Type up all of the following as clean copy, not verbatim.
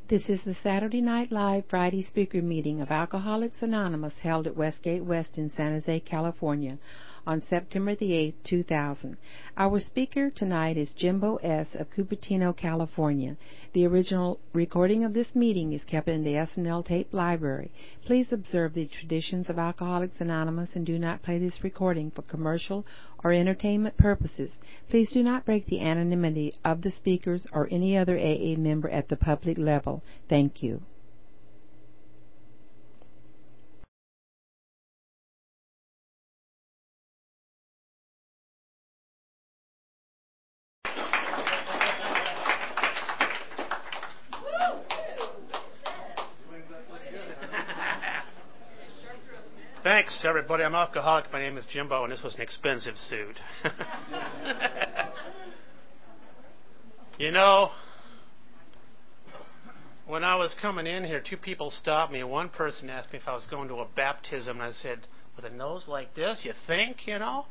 This is the Saturday Night Live Friday speaker meeting of Alcoholics Anonymous held at Westgate West in San Jose, California on September the 8th, 2000. Our speaker tonight is Jimbo S. of Cupertino, California. The original recording of this meeting is kept in the SNL Tape Library. Please observe the traditions of Alcoholics Anonymous and do not play this recording for commercial or entertainment purposes. Please do not break the anonymity of the speakers or any other AA member at the public level. Thank you. Thanks, everybody. I'm alcoholic. My name is Jimbo, and this was an expensive suit. You know, when I was coming in here, two people stopped me. One person asked me if I was going to a baptism, and I said, with a nose like this, you think, you know?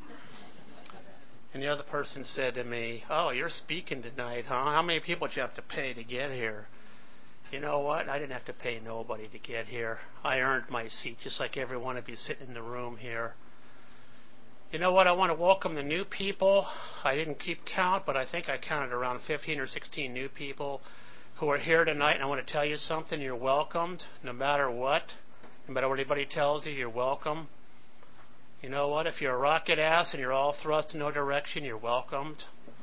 And the other person said to me, oh, you're speaking tonight, huh? How many people did you have to pay to get here? You know what? I didn't have to pay nobody to get here. I earned my seat, just like every one of you sitting in the room here. You know what? I want to welcome the new people. I didn't keep count, but I think I counted around 15 or 16 new people who are here tonight. And I want to tell you something. You're welcomed, no matter what. No matter what anybody tells you, you're welcome. You know what? If you're a rocket ass and you're all thrust in no direction, you're welcomed.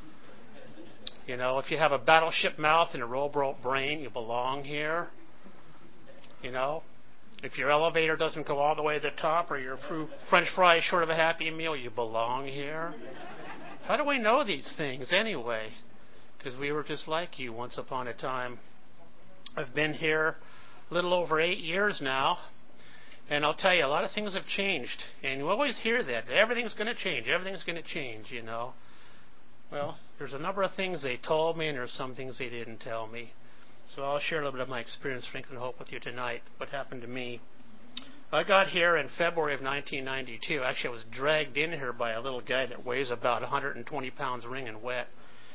You know, if you have a battleship mouth and a rowboat brain, you belong here. You know, if your elevator doesn't go all the way to the top or your French fries short of a Happy Meal, you belong here. How do we know these things anyway? Because we were just like you once upon a time. I've been here a little over 8 years now, and I'll tell you, a lot of things have changed. And you always hear that. Everything's going to change. Everything's going to change, you know. Well, there's a number of things they told me, and there's some things they didn't tell me. So I'll share a little bit of my experience, strength, and hope with you tonight, what happened to me. I got here in February of 1992. Actually, I was dragged in here by a little guy that weighs about 120 pounds wringing wet.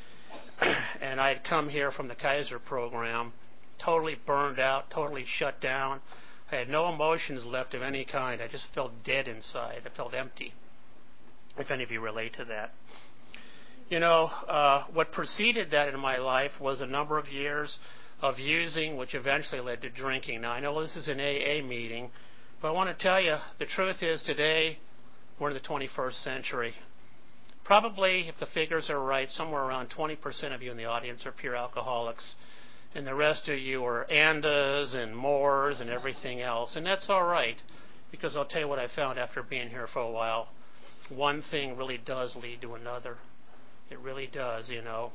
And I had come here from the Kaiser program, totally burned out, totally shut down. I had no emotions left of any kind. I just felt dead inside. I felt empty, if any of you relate to that. You know, what preceded that in my life was a number of years of using, which eventually led to drinking. Now, I know this is an AA meeting, but I want to tell you, the truth is today, we're in the 21st century. Probably, if the figures are right, somewhere around 20% of you in the audience are pure alcoholics, and the rest of you are Andas and Moors and everything else. And that's all right, because I'll tell you what I found after being here for a while. One thing really does lead to another. It really does, you know.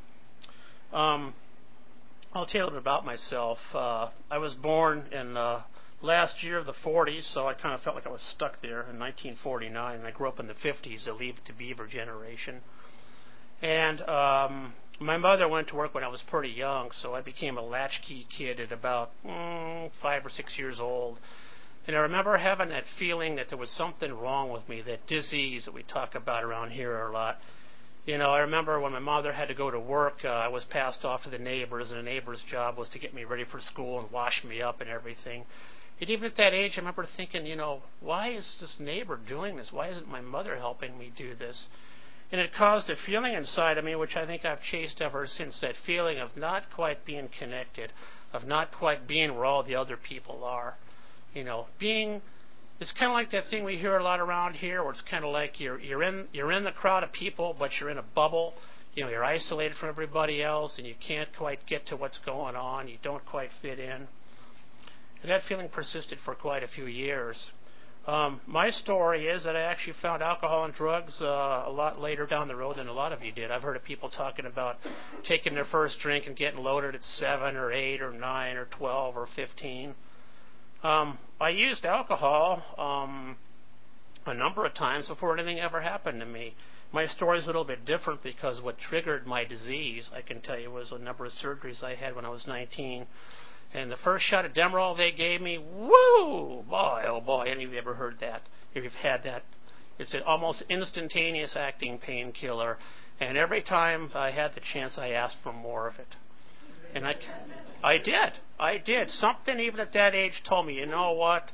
I'll tell you a little bit about myself. I was born in last year of the 40s, so I kind of felt like I was stuck there in 1949. And I grew up in the 50s, the Leave It to Beaver generation. And my mother went to work when I was pretty young, so I became a latchkey kid at about 5 or 6 years old. And I remember having that feeling that there was something wrong with me, that disease that we talk about around here a lot. You know, I remember when my mother had to go to work, I was passed off to the neighbors, and the neighbor's job was to get me ready for school and wash me up and everything. And even at that age, I remember thinking, you know, why is this neighbor doing this? Why isn't my mother helping me do this? And it caused a feeling inside of me, which I think I've chased ever since, that feeling of not quite being connected, of not quite being where all the other people are. You know, it's kind of like that thing we hear a lot around here, where it's kind of like you're in the crowd of people, but you're in a bubble. You know, you're isolated from everybody else, and you can't quite get to what's going on. You don't quite fit in. And that feeling persisted for quite a few years. My story is that I actually found alcohol and drugs a lot later down the road than a lot of you did. I've heard of people talking about taking their first drink and getting loaded at 7 or 8 or 9 or 12 or 15. I used alcohol a number of times before anything ever happened to me. My story is a little bit different because what triggered my disease, I can tell you, was a number of surgeries I had when I was 19. And the first shot of Demerol they gave me, woo, boy, oh boy, any of you ever heard that? If you've had that, it's an almost instantaneous acting painkiller. And every time I had the chance, I asked for more of it. And I did. Something even at that age told me, you know what?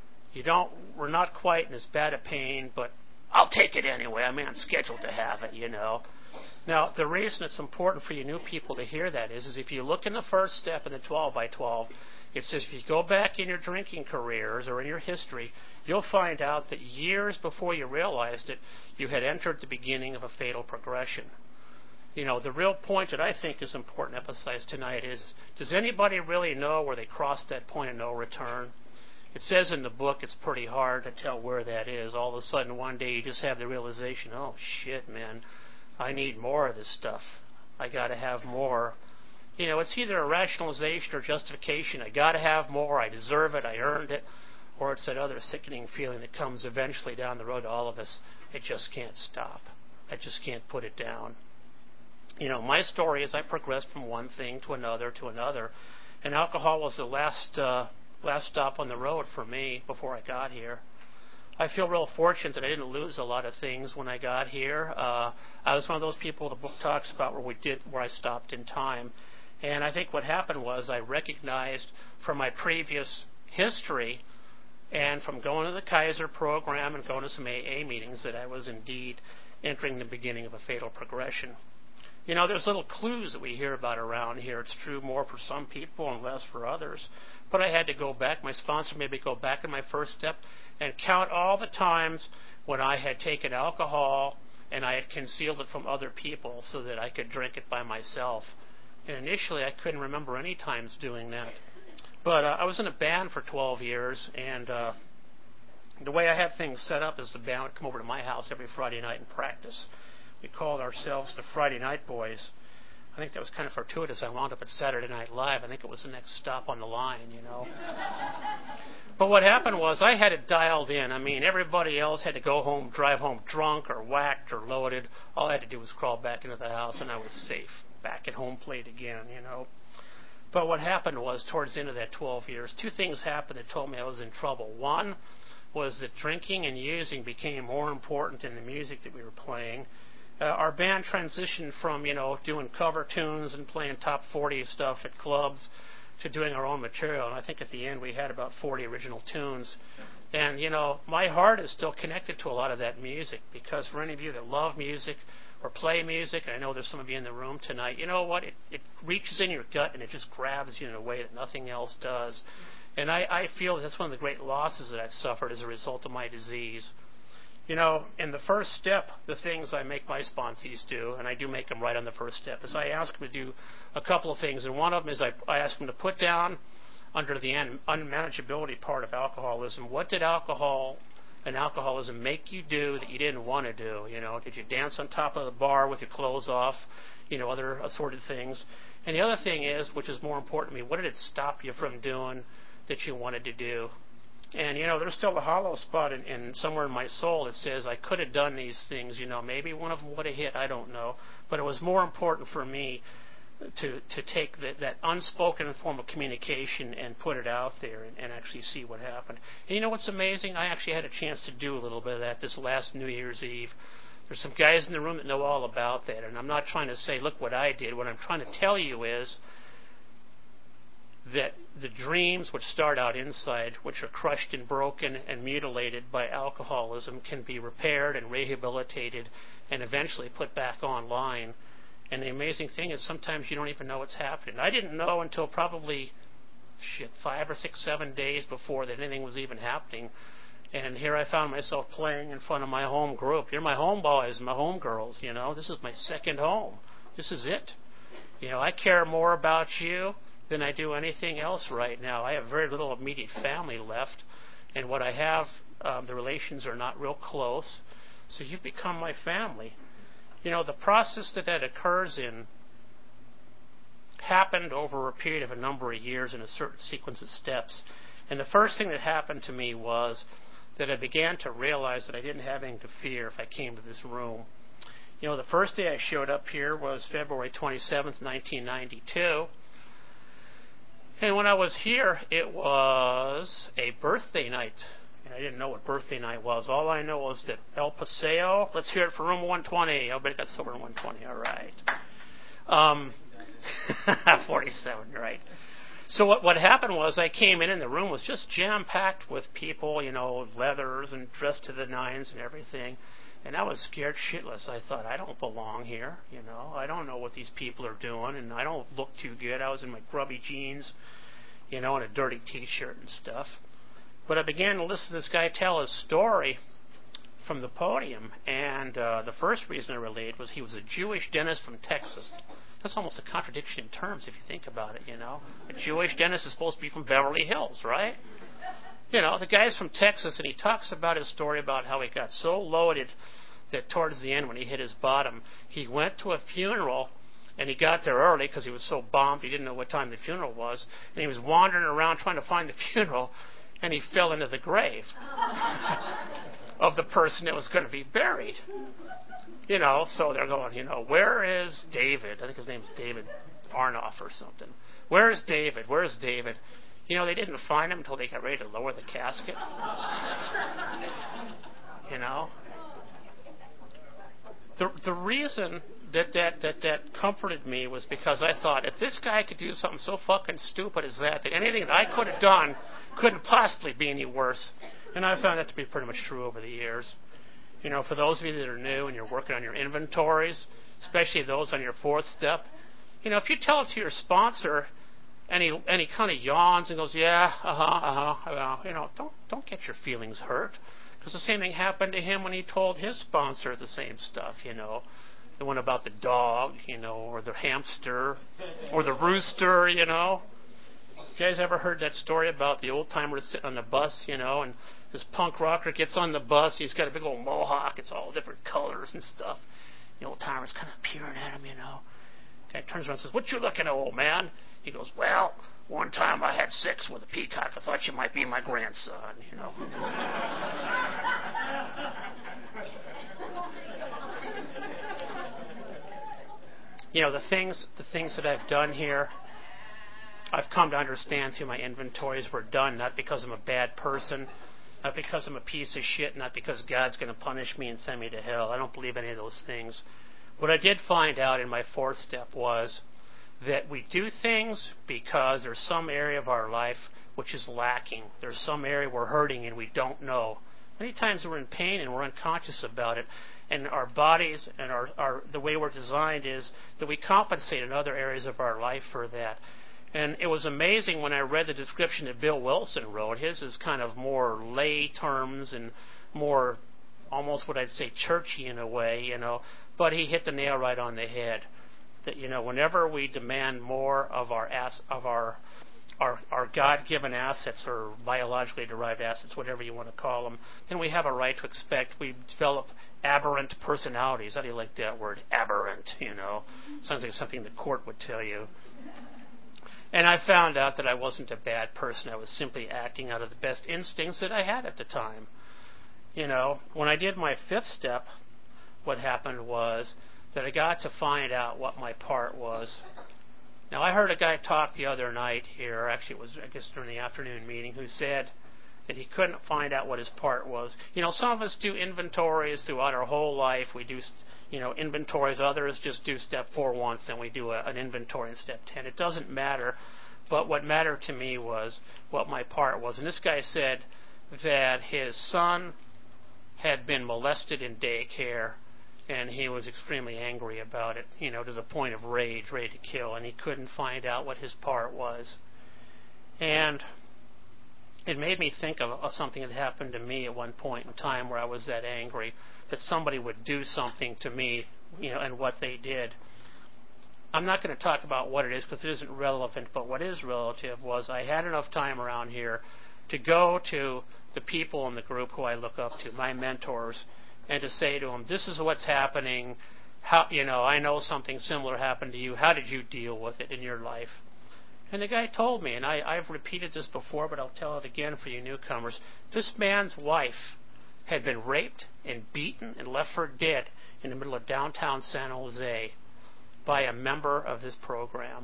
We're not quite in as bad a pain, but I'll take it anyway. I mean, I'm scheduled to have it, you know. Now, the reason it's important for you new people to hear that is if you look in the first step in the 12 by 12, it says if you go back in your drinking careers or in your history, you'll find out that years before you realized it, you had entered the beginning of a fatal progression. You know, the real point that I think is important to emphasize tonight is, does anybody really know where they crossed that point of no return? It says in the book it's pretty hard to tell where that is. All of a sudden one day you just have the realization, oh shit, man, I need more of this stuff. I got to have more. You know, it's either a rationalization or justification. I got to have more. I deserve it. I earned it. Or it's that other sickening feeling that comes eventually down the road to all of us. It just can't stop. I just can't put it down. You know, my story is I progressed from one thing to another, and alcohol was the last stop on the road for me before I got here. I feel real fortunate that I didn't lose a lot of things when I got here. I was one of those people the book talks about where I stopped in time. And I think what happened was I recognized from my previous history and from going to the Kaiser program and going to some AA meetings that I was indeed entering the beginning of a fatal progression. You know, there's little clues that we hear about around here. It's true more for some people and less for others. But I had to go back. My sponsor made me go back in my first step and count all the times when I had taken alcohol and I had concealed it from other people so that I could drink it by myself. And initially I couldn't remember any times doing that. But I was in a band for 12 years, and the way I had things set up is the band would come over to my house every Friday night and practice. We called ourselves the Friday Night Boys. I think that was kind of fortuitous. I wound up at Saturday Night Live. I think it was the next stop on the line, you know. But what happened was I had it dialed in. I mean, everybody else had to go home, drive home drunk or whacked or loaded. All I had to do was crawl back into the house, and I was safe, back at home plate again, you know. But what happened was, towards the end of that 12 years, two things happened that told me I was in trouble. One was that drinking and using became more important than the music that we were playing. Our band transitioned from, you know, doing cover tunes and playing top 40 stuff at clubs to doing our own material. And I think at the end we had about 40 original tunes. And, you know, my heart is still connected to a lot of that music, because for any of you that love music or play music, and I know there's some of you in the room tonight, you know what? It reaches in your gut and it just grabs you in a way that nothing else does. And I feel that's one of the great losses that I've suffered as a result of my disease. You know, in the first step, the things I make my sponsees do, and I do make them right on the first step, is I ask them to do a couple of things. And one of them is I ask them to put down under the unmanageability part of alcoholism, what did alcohol and alcoholism make you do that you didn't want to do? You know, did you dance on top of the bar with your clothes off? You know, other assorted things. And the other thing is, which is more important to me, what did it stop you from doing that you wanted to do? And, you know, there's still a hollow spot in somewhere in my soul that says I could have done these things. You know, maybe one of them would have hit. I don't know. But it was more important for me to take that unspoken form of communication and put it out there and actually see what happened. And you know what's amazing? I actually had a chance to do a little bit of that this last New Year's Eve. There's some guys in the room that know all about that. And I'm not trying to say, look what I did. What I'm trying to tell you is that the dreams which start out inside, which are crushed and broken and mutilated by alcoholism, can be repaired and rehabilitated and eventually put back online. And the amazing thing is sometimes you don't even know what's happening. I didn't know until probably 5 or 6, 7 days before that anything was even happening. And here I found myself playing in front of my home group. You're my home boys and my home girls, you know. This is my second home. This is it. You know, I care more about you than I do anything else right now. I have very little immediate family left, and what I have, the relations are not real close. So you've become my family. You know, the process that occurs in happened over a period of a number of years in a certain sequence of steps. And the first thing that happened to me was that I began to realize that I didn't have anything to fear if I came to this room. You know, the first day I showed up here was February 27th, 1992. And when I was here, it was a birthday night. And I didn't know what birthday night was. All I know was that El Paseo, let's hear it for room 120. Everybody got silver 120, all right. 47, right. So what happened was I came in and the room was just jam-packed with people, leathers and dressed to the nines and everything. And I was scared shitless. I thought, I don't belong here, I don't know what these people are doing, and I don't look too good. I was in my grubby jeans, and a dirty T-shirt and stuff. But I began to listen to this guy tell his story from the podium, and the first reason I relayed was he was a Jewish dentist from Texas. That's almost a contradiction in terms if you think about it, A Jewish dentist is supposed to be from Beverly Hills, right? The guy's from Texas, and he talks about his story about how he got so loaded that towards the end when he hit his bottom, he went to a funeral, and he got there early because he was so bummed he didn't know what time the funeral was, and he was wandering around trying to find the funeral, and he fell into the grave of the person that was going to be buried. So they're going, where is David? I think his name's David Arnoff or something. Where is David? Where's David? They didn't find him until they got ready to lower the casket. The reason that comforted me was because I thought, if this guy could do something so fucking stupid as that anything that I could have done couldn't possibly be any worse. And I found that to be pretty much true over the years. For those of you that are new and you're working on your inventories, especially those on your fourth step, if you tell it to your sponsor and he kind of yawns and goes, yeah, don't get your feelings hurt. Because the same thing happened to him when he told his sponsor the same stuff, the one about the dog, or the hamster, or the rooster, You guys ever heard that story about the old timer sitting on the bus, and this punk rocker gets on the bus, he's got a big old mohawk, it's all different colors and stuff. The old timer's kind of peering at him, Guy turns around and says, what you looking at, old man? He goes, well, one time I had sex with a peacock. I thought you might be my grandson, The things that I've done here, I've come to understand through my inventories were done not because I'm a bad person, not because I'm a piece of shit, not because God's going to punish me and send me to hell. I don't believe any of those things. What I did find out in my fourth step was that we do things because there's some area of our life which is lacking. There's some area we're hurting and we don't know. Many times we're in pain and we're unconscious about it. And our bodies and the way we're designed is that we compensate in other areas of our life for that. And it was amazing when I read the description that Bill Wilson wrote. His is kind of more lay terms and more almost what I'd say churchy in a way, But he hit the nail right on the head. That whenever we demand more of our God-given assets or biologically derived assets, whatever you want to call them, then we have a right to expect we develop aberrant personalities. How do you like that word, aberrant? Sounds like something the court would tell you. And I found out that I wasn't a bad person. I was simply acting out of the best instincts that I had at the time. When I did my fifth step, what happened was that I got to find out what my part was. Now, I heard a guy talk the other night here, actually it was, I guess, during the afternoon meeting, who said that he couldn't find out what his part was. Some of us do inventories throughout our whole life. We do, inventories. Others just do step 4 once, then we do an inventory in step 10. It doesn't matter. But what mattered to me was what my part was. And this guy said that his son had been molested in daycare, and he was extremely angry about it, to the point of rage, ready to kill, and he couldn't find out what his part was. And it made me think of something that happened to me at one point in time where I was that angry, that somebody would do something to me, and what they did. I'm not going to talk about what it is because it isn't relevant, but what is relative was I had enough time around here to go to the people in the group who I look up to, my mentors, and to say to them, this is what's happening. How, I know something similar happened to you. How did you deal with it in your life? And the guy told me, and I've repeated this before, but I'll tell it again for you newcomers. This man's wife had been raped and beaten and left for dead in the middle of downtown San Jose by a member of this program.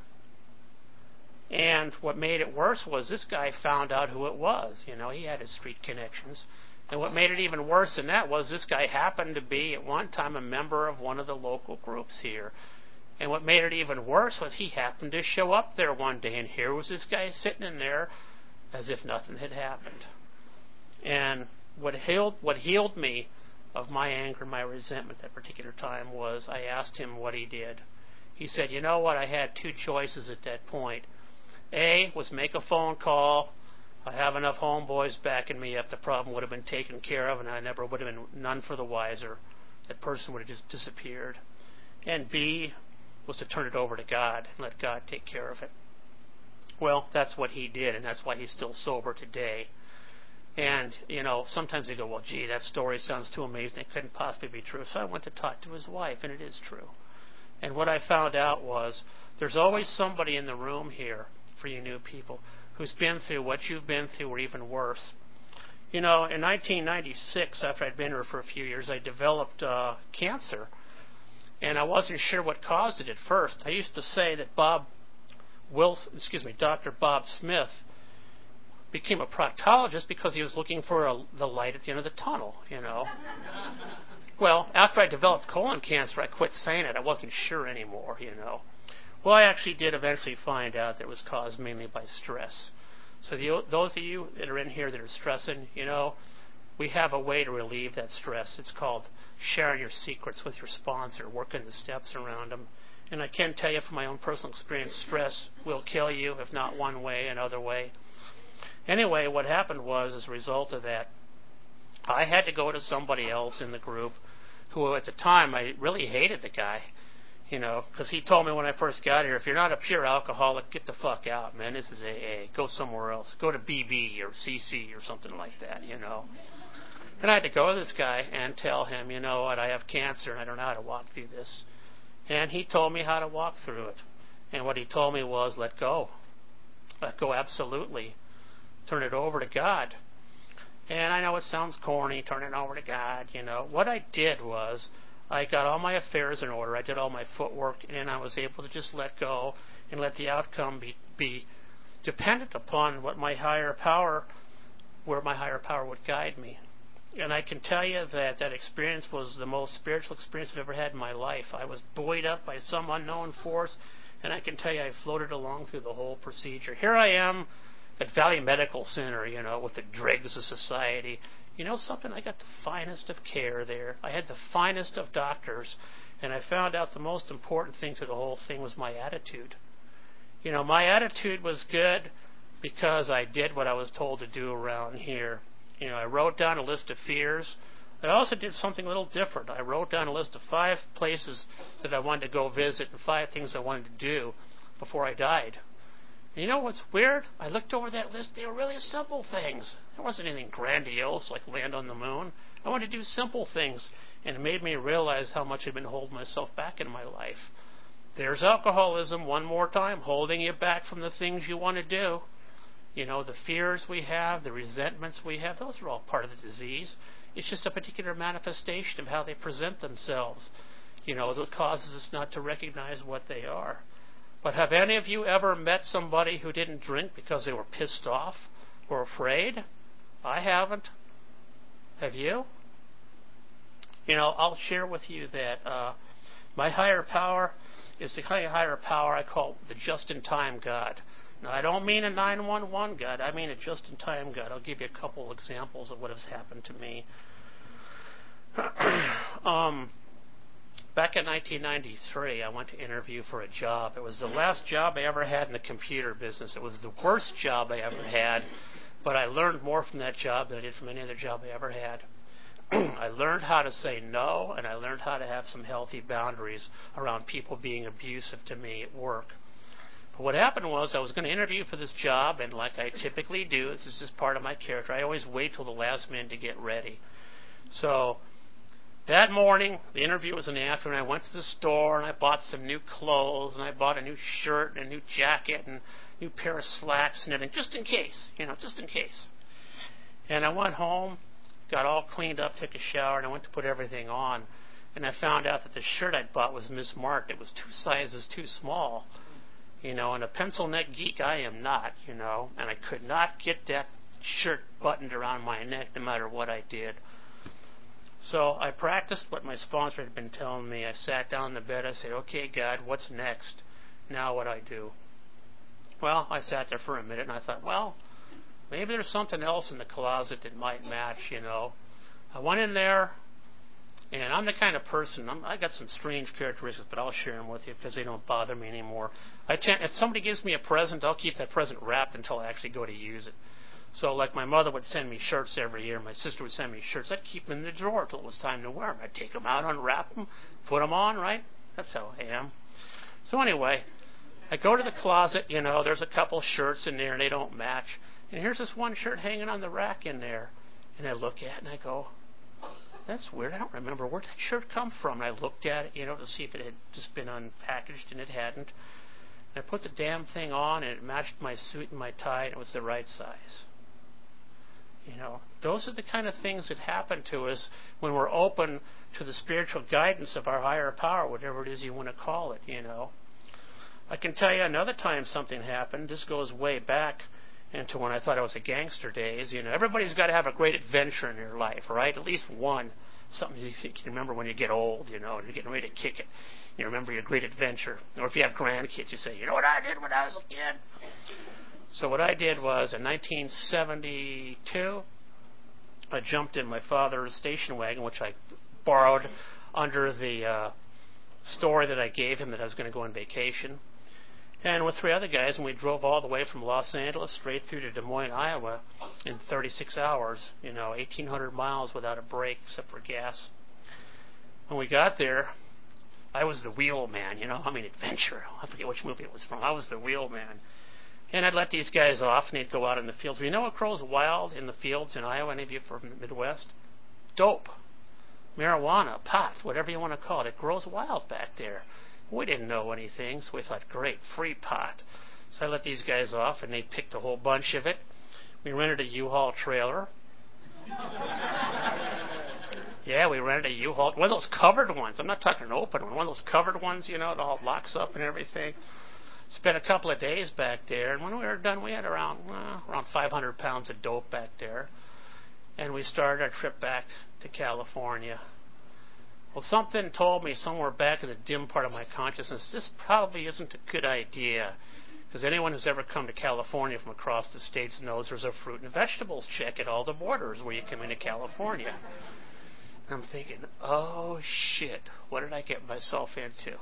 And what made it worse was this guy found out who it was. He had his street connections. And what made it even worse than that was this guy happened to be at one time a member of one of the local groups here. And what made it even worse was he happened to show up there one day, and here was this guy sitting in there as if nothing had happened. And what healed me of my anger and my resentment at that particular time was I asked him what he did. He said, you know what, I had two choices at that point. A was make a phone call. I have enough homeboys backing me up. The problem would have been taken care of, and I never would have been none for the wiser. That person would have just disappeared. And B was to turn it over to God and let God take care of it. Well, that's what he did, and that's why he's still sober today. And, you know, sometimes they go, well, gee, that story sounds too amazing. It couldn't possibly be true. So I went to talk to his wife, and it is true. And what I found out was there's always somebody in the room here, for you new people, who's been through what you've been through or even worse. You know, in 1996, after I'd been here for a few years, I developed cancer. And I wasn't sure what caused it at first. I used to say that Dr. Bob Smith became a proctologist because he was looking for the light at the end of the tunnel, you know. Well, after I developed colon cancer, I quit saying it. I wasn't sure anymore, you know. Well, I actually did eventually find out that it was caused mainly by stress. So those of you that are in here that are stressing, you know, we have a way to relieve that stress. It's called sharing your secrets with your sponsor, working the steps around them. And I can tell you from my own personal experience, stress will kill you, if not one way, another way. Anyway, what happened was, as a result of that, I had to go to somebody else in the group who, at the time, I really hated the guy, you know, because he told me when I first got here, if you're not a pure alcoholic, get the fuck out, man. This is AA. Go somewhere else. Go to BB or CC or something like that, you know. And I had to go to this guy and tell him, you know what, I have cancer and I don't know how to walk through this. And he told me how to walk through it. And what he told me was, let go. Let go absolutely. Turn it over to God. And I know it sounds corny, turn it over to God, you know. What I did was I got all my affairs in order. I did all my footwork, and I was able to just let go and let the outcome be dependent upon what my higher power, where my higher power would guide me. And I can tell you that that experience was the most spiritual experience I've ever had in my life. I was buoyed up by some unknown force, and I can tell you I floated along through the whole procedure. Here I am at Valley Medical Center, you know, with the dregs of society. You know something? I got the finest of care there. I had the finest of doctors, and I found out the most important thing to the whole thing was my attitude. You know, my attitude was good because I did what I was told to do around here. You know, I wrote down a list of fears. I also did something a little different. I wrote down a list of 5 places that I wanted to go visit and 5 things I wanted to do before I died. And you know what's weird? I looked over that list. They were really simple things. There wasn't anything grandiose like land on the moon. I wanted to do simple things, and it made me realize how much I'd been holding myself back in my life. There's alcoholism one more time, holding you back from the things you want to do. You know, the fears we have, the resentments we have, those are all part of the disease. It's just a particular manifestation of how they present themselves. You know, that causes us not to recognize what they are. But have any of you ever met somebody who didn't drink because they were pissed off or afraid? I haven't. Have you? You know, I'll share with you that my higher power is the kind of higher power I call the just-in-time God. Now, I don't mean a 911 God. I mean a just-in-time God. I'll give you a couple examples of what has happened to me. Back in 1993, I went to interview for a job. It was the last job I ever had in the computer business. It was the worst job I ever had, but I learned more from that job than I did from any other job I ever had. I learned how to say no, and I learned how to have some healthy boundaries around people being abusive to me at work. But what happened was I was going to interview for this job, and like I typically do, this is just part of my character, I always wait till the last minute to get ready. So that morning, the interview was in the afternoon. I went to the store and I bought some new clothes and I bought a new shirt and a new jacket and a new pair of slacks and everything, just in case, just in case. And I went home, got all cleaned up, took a shower, and I went to put everything on. And I found out that the shirt I'd bought was mismarked. It was 2 sizes too small. And a pencil neck geek I am not, and I could not get that shirt buttoned around my neck no matter what I did. So I practiced what my sponsor had been telling me. I sat down in the bed. I said, okay, God, what's next? Now what I do? Well, I sat there for a minute, and I thought, well, maybe there's something else in the closet that might match, I went in there, and I'm the kind of person, I got some strange characteristics, but I'll share them with you because they don't bother me anymore. If somebody gives me a present, I'll keep that present wrapped until I actually go to use it. So like my mother would send me shirts every year, my sister would send me shirts, I'd keep them in the drawer until it was time to wear them. I'd take them out, unwrap them, put them on, right? That's how I am. So anyway, I go to the closet, there's a couple shirts in there and they don't match. And here's this one shirt hanging on the rack in there. And I look at it and I go, that's weird. I don't remember where did that shirt come from. And I looked at it, to see if it had just been unpackaged, and it hadn't. And I put the damn thing on and it matched my suit and my tie and it was the right size. Those are the kind of things that happen to us when we're open to the spiritual guidance of our higher power, whatever it is you want to call it, I can tell you another time something happened. This goes way back into when I thought I was a gangster days. Everybody's got to have a great adventure in their life, right? At least one. Something you can remember when you get old, and you're getting ready to kick it. You remember your great adventure. Or if you have grandkids, you say, you know what I did when I was a kid? So what I did was, in 1972, I jumped in my father's station wagon, which I borrowed under the story that I gave him that I was going to go on vacation. And with 3 other guys, and we drove all the way from Los Angeles straight through to Des Moines, Iowa in 36 hours, 1,800 miles without a break except for gas. When we got there, I was the wheel man, adventure. I forget which movie it was from. I was the wheel man. And I'd let these guys off, and they'd go out in the fields. You know what grows wild in the fields in Iowa, any of you from the Midwest? Dope. Marijuana, pot, whatever you want to call it. It grows wild back there. We didn't know anything, so we thought, great, free pot. So I let these guys off, and they picked a whole bunch of it. We rented a U-Haul trailer. Yeah, we rented a U-Haul. One of those covered ones. I'm not talking an open one. One of those covered ones, it all locks up and everything. Spent a couple of days back there, and when we were done, we had around 500 pounds of dope back there. And we started our trip back to California. Well, something told me somewhere back in the dim part of my consciousness, this probably isn't a good idea. Because anyone who's ever come to California from across the states knows there's a fruit and vegetables check at all the borders where you come into California. And I'm thinking, oh, shit, what did I get myself into?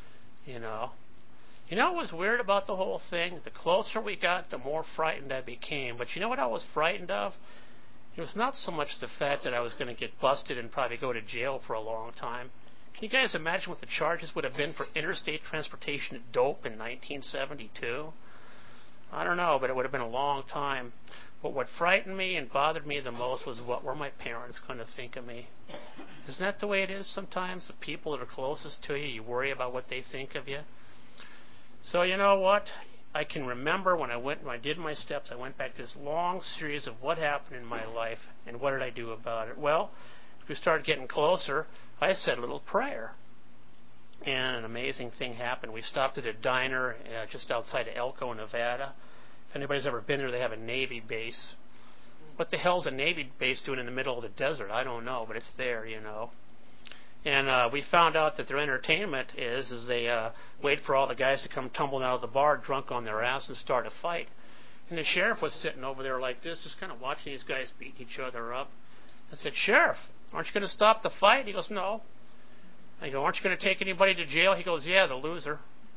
What was weird about the whole thing? The closer we got, the more frightened I became. But you know what I was frightened of? It was not so much the fact that I was going to get busted and probably go to jail for a long time. Can you guys imagine what the charges would have been for interstate transportation of dope in 1972? I don't know, but it would have been a long time. But what frightened me and bothered me the most was what were my parents going to think of me. Isn't that the way it is sometimes? The people that are closest to you, you worry about what they think of you. So you know what? I can remember when I did my steps, I went back to this long series of what happened in my life and what did I do about it. Well, as we started getting closer, I said a little prayer. And an amazing thing happened. We stopped at a diner just outside of Elko, Nevada. If anybody's ever been there, they have a Navy base. What the hell's a Navy base doing in the middle of the desert? I don't know, but it's there, And we found out that their entertainment is they wait for all the guys to come tumbling out of the bar drunk on their ass and start a fight. And the sheriff was sitting over there like this, just kind of watching these guys beat each other up. I said, Sheriff, aren't you going to stop the fight? He goes, no. I go, aren't you going to take anybody to jail? He goes, yeah, the loser.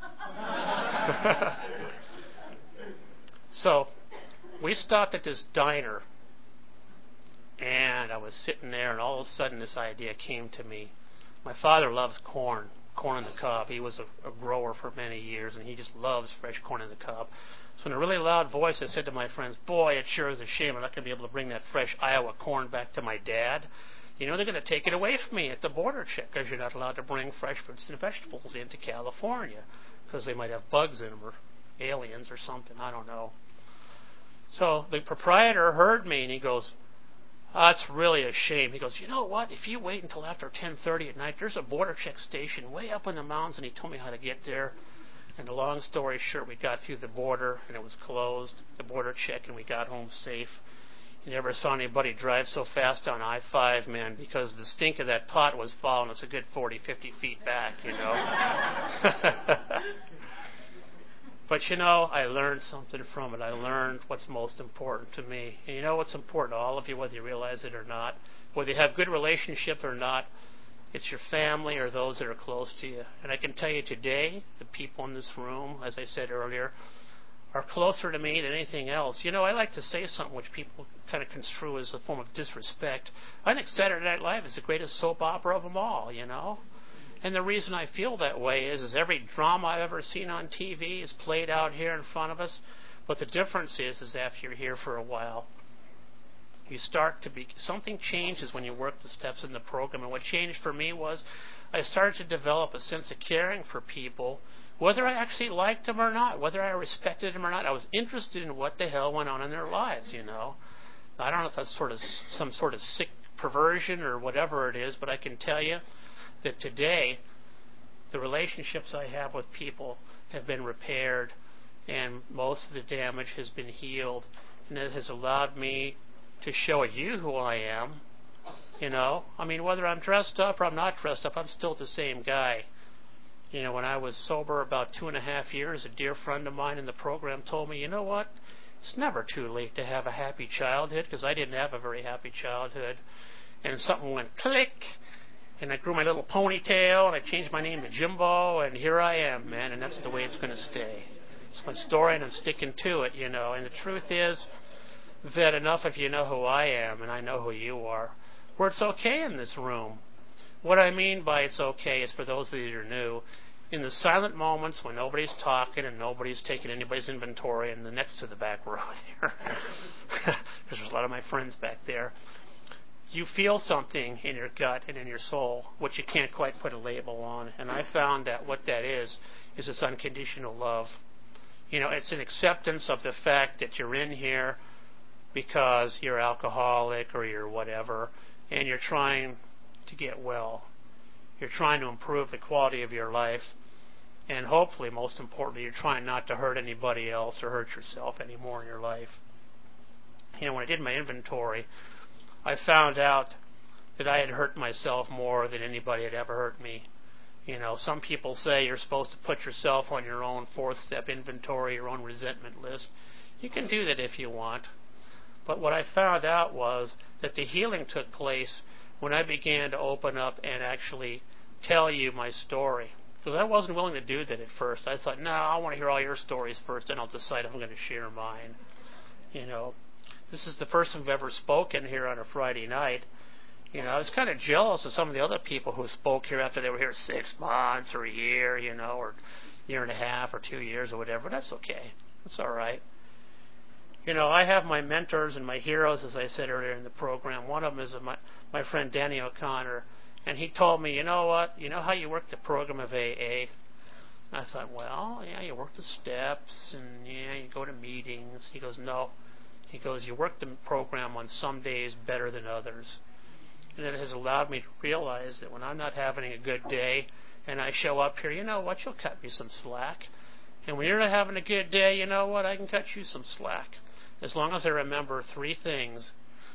So we stopped at this diner, and I was sitting there, and all of a sudden this idea came to me. My father loves corn on the cob. He was a grower for many years, and he just loves fresh corn on the cob. So in a really loud voice, I said to my friends, boy, it sure is a shame I'm not going to be able to bring that fresh Iowa corn back to my dad. They're going to take it away from me at the border check because you're not allowed to bring fresh fruits and vegetables into California because they might have bugs in them or aliens or something. I don't know. So the proprietor heard me, and he goes, that's really a shame. He goes, you know what? If you wait until after 10:30 at night, there's a border check station way up in the mountains, and he told me how to get there. And the long story short, we got through the border, and it was closed, the border check, and we got home safe. You never saw anybody drive so fast on I-5, man, because the stink of that pot was following us a good 40, 50 feet back, you know. But, you know, I learned something from it. I learned what's most important to me. And you know what's important to all of you, whether you realize it or not? Whether you have good relationships or not, it's your family or those that are close to you. And I can tell you today, the people in this room, as I said earlier, are closer to me than anything else. You know, I like to say something which people kind of construe as a form of disrespect. I think Saturday Night Live is the greatest soap opera of them all, you know. And the reason I feel that way is every drama I've ever seen on TV is played out here in front of us. But the difference is after you're here for a while, you start to be, something changes when you work the steps in the program. And what changed for me was I started to develop a sense of caring for people, whether I actually liked them or not, whether I respected them or not. I was interested in what the hell went on in their lives, you know. I don't know if that's sort of some sort of sick perversion or whatever it is, but I can tell you that today the relationships I have with people have been repaired and most of the damage has been healed, and it has allowed me to show you who I am, you know. I mean, whether I'm dressed up or I'm not dressed up, I'm still the same guy. You know, when I was sober about 2.5 years, a dear friend of mine in the program told me, you know what, it's never too late to have a happy childhood, because I didn't have a very happy childhood. And something went click, and I grew my little ponytail, and I changed my name to Jimbo, and here I am, man, and that's the way it's going to stay. It's my story, and I'm sticking to it, you know. And the truth is that enough of you know who I am, and I know who you are, where it's okay in this room. What I mean by it's okay is for those of you that are new, in the silent moments when nobody's talking and nobody's taking anybody's inventory, and the next to the back row there, because there's a lot of my friends back there, you feel something in your gut and in your soul, which you can't quite put a label on. And I found that what that is this unconditional love. You know, it's an acceptance of the fact that you're in here because you're alcoholic or you're whatever, and you're trying to get well. You're trying to improve the quality of your life, and hopefully, most importantly, you're trying not to hurt anybody else or hurt yourself anymore in your life. You know, when I did my inventory, I found out that I had hurt myself more than anybody had ever hurt me. You know, some people say you're supposed to put yourself on your own fourth-step inventory, your own resentment list. You can do that if you want. But what I found out was that the healing took place when I began to open up and actually tell you my story. Because I wasn't willing to do that at first. I thought, no, I want to hear all your stories first, then I'll decide if I'm going to share mine. You know, this is the first time I've ever spoken here on a Friday night. You know, I was kind of jealous of some of the other people who spoke here after they were here 6 months or a year, you know, or a year and a half or 2 years or whatever. That's okay. That's all right. You know, I have my mentors and my heroes, as I said earlier in the program. One of them is my friend Danny O'Connor, and he told me, you know what, you know how you work the program of AA? And I thought, well, yeah, you work the steps, and yeah, you go to meetings. He goes, no. He goes, you work the program on some days better than others. And it has allowed me to realize that when I'm not having a good day and I show up here, you know what, you'll cut me some slack. And when you're not having a good day, you know what, I can cut you some slack. As long as I remember 3 things.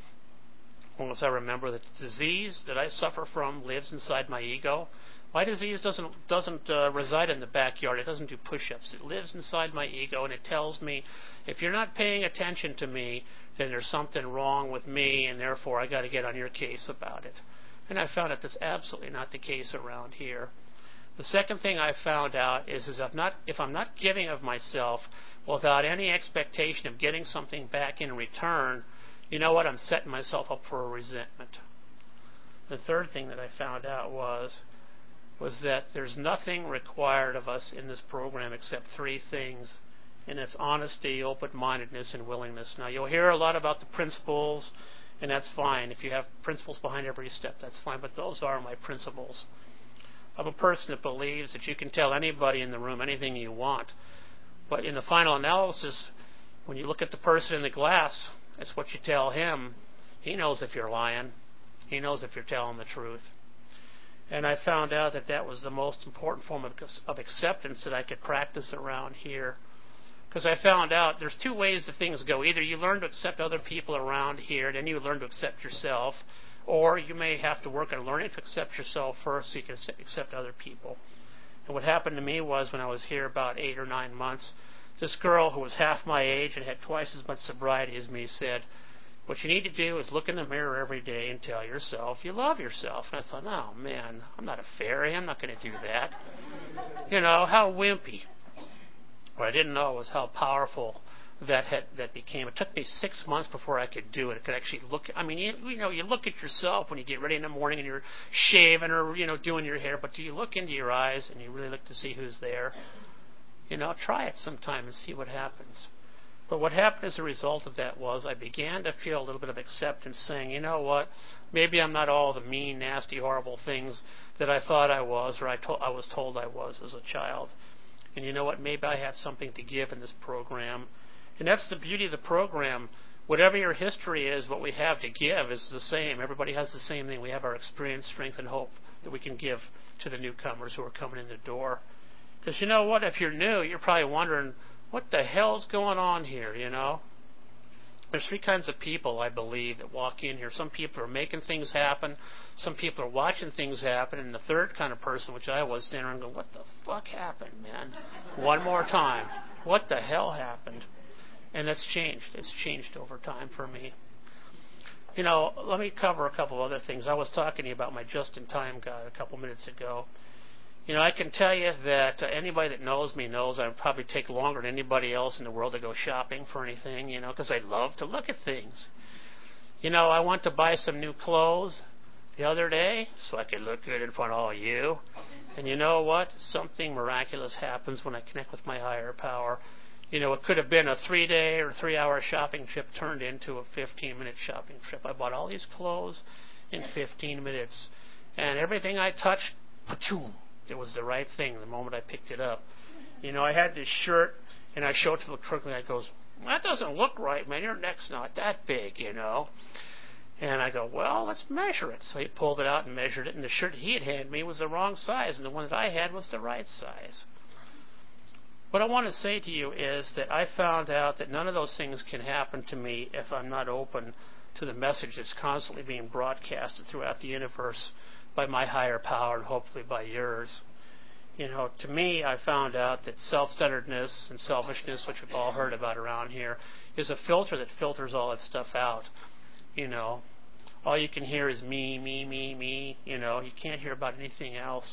As long as I remember that the disease that I suffer from lives inside my ego. My disease doesn't reside in the backyard. It doesn't do push-ups. It lives inside my ego, and it tells me, if you're not paying attention to me, then there's something wrong with me, and therefore I got to get on your case about it. And I found out that's absolutely not the case around here. The second thing I found out is if I'm not giving of myself without any expectation of getting something back in return, you know what? I'm setting myself up for a resentment. The third thing that I found out was that there's nothing required of us in this program except 3 things, and it's honesty, open-mindedness, and willingness. Now, you'll hear a lot about the principles, and that's fine. If you have principles behind every step, that's fine, but those are my principles. I'm a person that believes that you can tell anybody in the room anything you want, but in the final analysis, when you look at the person in the glass, that's what you tell him. He knows if you're lying. He knows if you're telling the truth. And I found out that was the most important form of acceptance that I could practice around here. Because I found out there's two ways that things go. Either you learn to accept other people around here, and then you learn to accept yourself, or you may have to work on learning to accept yourself first so you can accept other people. And what happened to me was when I was here about 8 or 9 months, this girl who was half my age and had twice as much sobriety as me said, what you need to do is look in the mirror every day and tell yourself you love yourself. And I thought, oh, man, I'm not a fairy. I'm not going to do that. How wimpy. What I didn't know was how powerful that became. It took me 6 months before I could do it. It could actually look. I mean, you look at yourself when you get ready in the morning and you're shaving or doing your hair. But do you look into your eyes and you really look to see who's there? Try it sometime and see what happens. But what happened as a result of that was I began to feel a little bit of acceptance, saying, you know what, maybe I'm not all the mean, nasty, horrible things that I thought I was or I was told I was as a child. And you know what, maybe I have something to give in this program. And that's the beauty of the program. Whatever your history is, what we have to give is the same. Everybody has the same thing. We have our experience, strength, and hope that we can give to the newcomers who are coming in the door. Because you know what, if you're new, you're probably wondering, what the hell's going on here, There's three kinds of people, I believe, that walk in here. Some people are making things happen. Some people are watching things happen. And the third kind of person, which I was, standing around going, what the fuck happened, man? One more time. What the hell happened? And that's changed. It's changed over time for me. Let me cover a couple other things. I was talking to you about my just-in-time guide a couple minutes ago. I can tell you that anybody that knows me knows I probably take longer than anybody else in the world to go shopping for anything, because I love to look at things. I want to buy some new clothes the other day so I could look good in front of all you. And you know what? Something miraculous happens when I connect with my higher power. It could have been a 3-day or 3-hour shopping trip turned into a 15-minute shopping trip. I bought all these clothes in 15 minutes. And everything I touched, pa-choom. It was the right thing the moment I picked it up. I had this shirt, and I showed it to the clerk, and I goes, that doesn't look right, man. Your neck's not that big, And I go, well, let's measure it. So he pulled it out and measured it, and the shirt he had handed me was the wrong size, and the one that I had was the right size. What I want to say to you is that I found out that none of those things can happen to me if I'm not open to the message that's constantly being broadcasted throughout the universe by my higher power and hopefully by yours. To me, I found out that self-centeredness and selfishness, which we've all heard about around here, is a filter that filters all that stuff out. All you can hear is me, me, me, me. You can't hear about anything else.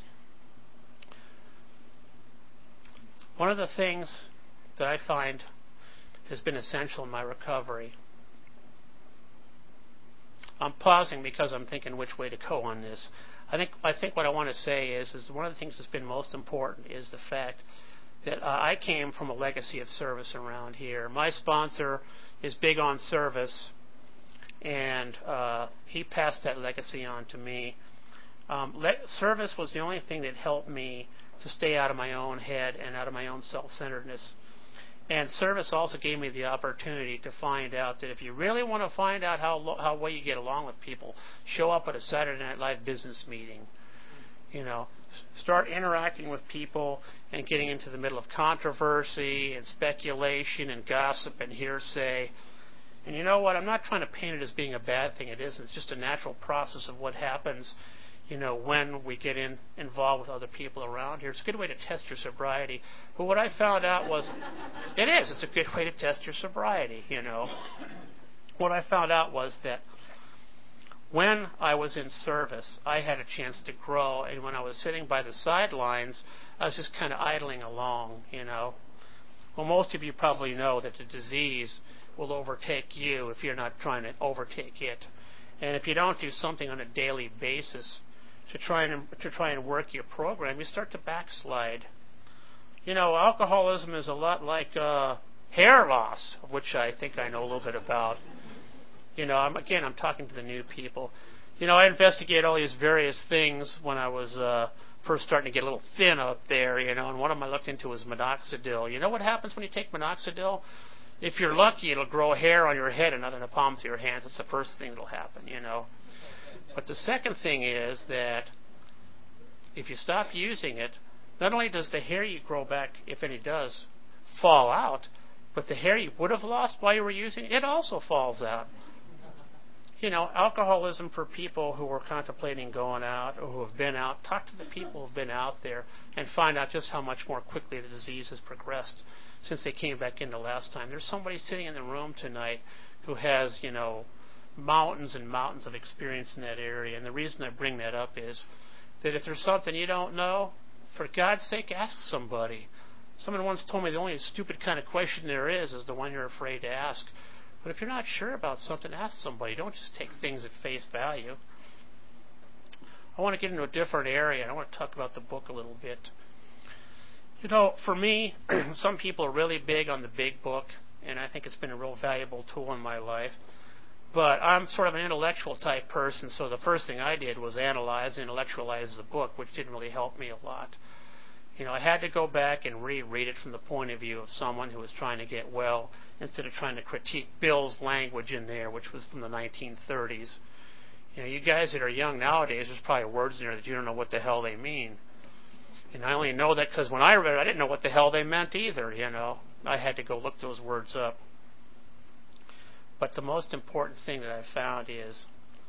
One of the things that I find has been essential in my recovery. I'm pausing because I'm thinking which way to go on this. I think what I want to say is one of the things that's been most important is the fact that I came from a legacy of service around here. My sponsor is big on service, and he passed that legacy on to me. Service was the only thing that helped me to stay out of my own head and out of my own self-centeredness. And service also gave me the opportunity to find out that if you really want to find out how well you get along with people, show up at a Saturday Night Live business meeting. Start interacting with people and getting into the middle of controversy and speculation and gossip and hearsay. And you know what? I'm not trying to paint it as being a bad thing. It isn't. It's just a natural process of what happens when we get involved with other people around here. It's a good way to test your sobriety. But what I found out was, it's a good way to test your sobriety, What I found out was that when I was in service, I had a chance to grow, and when I was sitting by the sidelines, I was just kind of idling along, Well, most of you probably know that the disease will overtake you if you're not trying to overtake it. And if you don't do something on a daily basis to try and work your program, you start to backslide. Alcoholism is a lot like hair loss, of which I think I know a little bit about. I'm talking to the new people. I investigated all these various things when I was first starting to get a little thin up there, and one of them I looked into was minoxidil. You know what happens when you take minoxidil? If you're lucky, it'll grow hair on your head and not in the palms of your hands. That's the first thing that'll happen, But the second thing is that if you stop using it, not only does the hair you grow back, if any does, fall out, But the hair you would have lost while you were using it also falls out. Alcoholism for people who are contemplating going out or who have been out, talk to the people who have been out there and find out just how much more quickly the disease has progressed since they came back in the last time. There's somebody sitting in the room tonight who has, mountains and mountains of experience in that area. And the reason I bring that up is that if there's something you don't know, for God's sake, ask somebody. Someone once told me the only stupid kind of question there is the one you're afraid to ask. But if you're not sure about something, ask somebody. Don't just take things at face value. I want to get into a different area, and I want to talk about the book a little bit. For me, some people are really big on the big book, and I think it's been a real valuable tool in my life. But I'm sort of an intellectual type person, so the first thing I did was analyze and intellectualize the book, which didn't really help me a lot. I had to go back and reread it from the point of view of someone who was trying to get well instead of trying to critique Bill's language in there, which was from the 1930s. You guys that are young nowadays, there's probably words in there that you don't know what the hell they mean. And I only know that because when I read it, I didn't know what the hell they meant either, I had to go look those words up. But the most important thing that I found is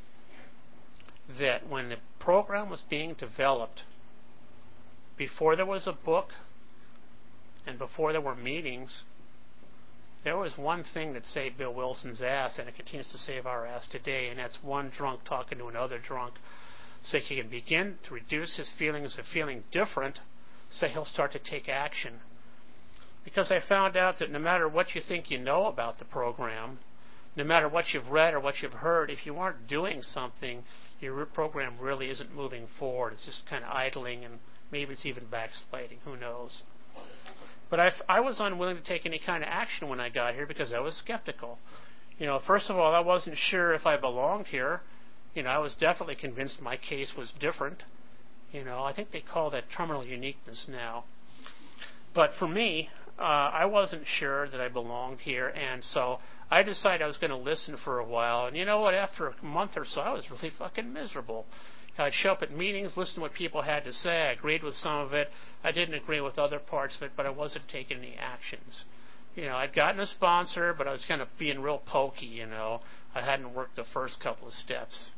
that when the program was being developed, before there was a book and before there were meetings, there was one thing that saved Bill Wilson's ass, and it continues to save our ass today, and that's one drunk talking to another drunk so he can begin to reduce his feelings of feeling different so he'll start to take action. Because I found out that no matter what you think you know about the program, no matter what you've read or what you've heard, if you aren't doing something, your program really isn't moving forward. It's just kind of idling, and maybe it's even backsliding. Who knows? But I was unwilling to take any kind of action when I got here because I was skeptical. First of all, I wasn't sure if I belonged here. I was definitely convinced my case was different. I think they call that terminal uniqueness now. But for me, I wasn't sure that I belonged here, and so I decided I was going to listen for a while. And you know what? After a month or so, I was really fucking miserable. I'd show up at meetings, listen to what people had to say. I agreed with some of it. I didn't agree with other parts of it, but I wasn't taking any actions. I'd gotten a sponsor, but I was kind of being real pokey, I hadn't worked the first couple of steps.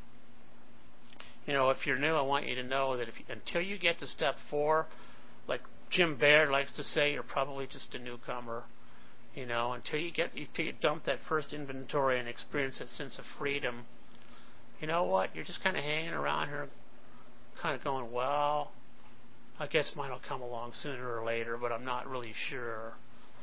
If you're new, I want you to know that until you get to step 4, like Jim Baird likes to say, you're probably just a newcomer. Until you dump that first inventory and experience that sense of freedom, you know what? You're just kind of hanging around here, kind of going, well, I guess mine will come along sooner or later, but I'm not really sure.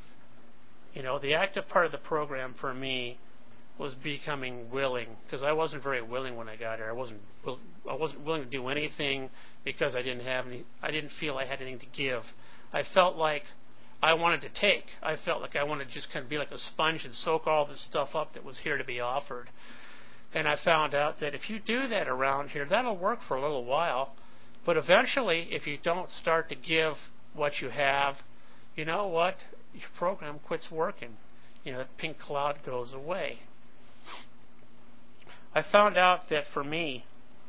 The active part of the program for me was becoming willing, because I wasn't very willing when I got here. I wasn't willing to do anything because I didn't feel I had anything to give. I felt like I wanted to take. I felt like I wanted to just kind of be like a sponge and soak all this stuff up that was here to be offered. And I found out that if you do that around here, that'll work for a little while. But eventually, if you don't start to give what you have, you know what? Your program quits working. That pink cloud goes away. I found out that for me,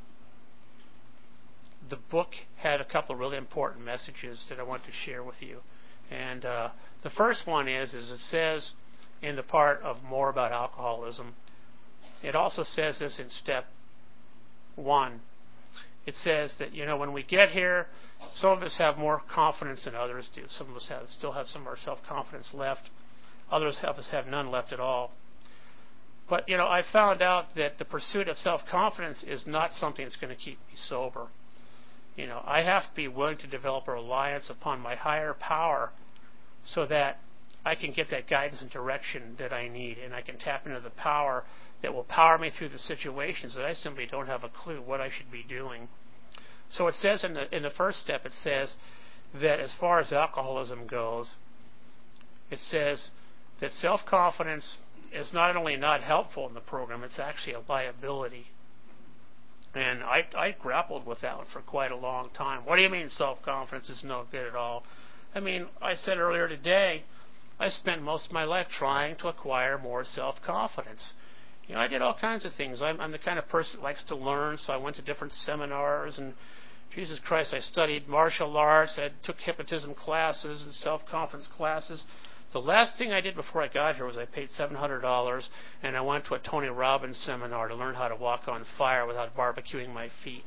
the book had a couple of really important messages that I want to share with you. And the first one is it says in the part of more about alcoholism, it also says this in step 1. It says that, when we get here, some of us have more confidence than others do. Some of us still have some of our self-confidence left. Others of us have none left at all. But, I found out that the pursuit of self-confidence is not something that's going to keep me sober. I have to be willing to develop a reliance upon my higher power so that I can get that guidance and direction that I need, and I can tap into the power that will power me through the situations that I simply don't have a clue what I should be doing. So it says in the first step, it says that as far as alcoholism goes, it says that self-confidence is not only not helpful in the program, it's actually a liability. And I grappled with that one for quite a long time. What do you mean self-confidence is no good at all? I said earlier today, I spent most of my life trying to acquire more self-confidence. I did all kinds of things. I'm the kind of person that likes to learn, so I went to different seminars, and Jesus Christ, I studied martial arts, I took hypnotism classes and self-confidence classes. The last thing I did before I got here was I paid $700 and I went to a Tony Robbins seminar to learn how to walk on fire without barbecuing my feet.